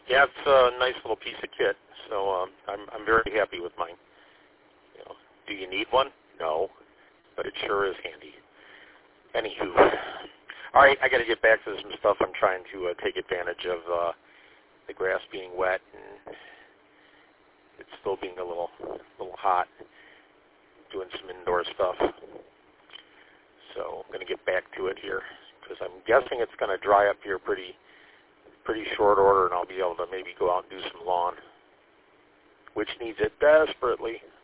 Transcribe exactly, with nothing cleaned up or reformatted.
Yeah, it's a nice little piece of kit, so um, I'm I'm very happy with mine. You know, do you need one? No, but it sure is handy. Anywho, all right, I got to get back to some stuff. I'm trying to uh, take advantage of uh, the grass being wet and it's still being a little little hot. Doing some indoor stuff, so I'm going to get back to it here because I'm guessing it's going to dry up here pretty pretty short order, and I'll be able to maybe go out and do some lawn, which needs it desperately.